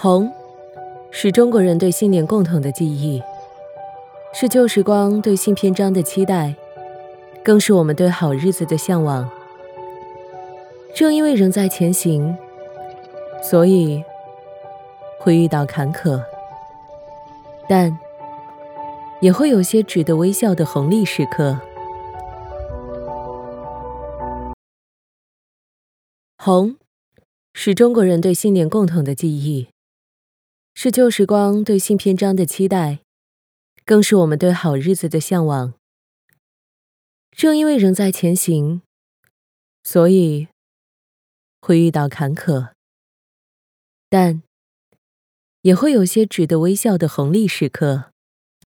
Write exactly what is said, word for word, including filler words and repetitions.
红，是中国人对新年共同的记忆，是旧时光对新篇章的期待，更是我们对好日子的向往。正因为仍在前行，所以会遇到坎坷，但也会有些值得微笑的红利时刻。红，是中国人对新年共同的记忆，是旧时光对新篇章的期待，更是我们对好日子的向往。正因为仍在前行，所以会遇到坎坷，但也会有些值得微笑的红利时刻。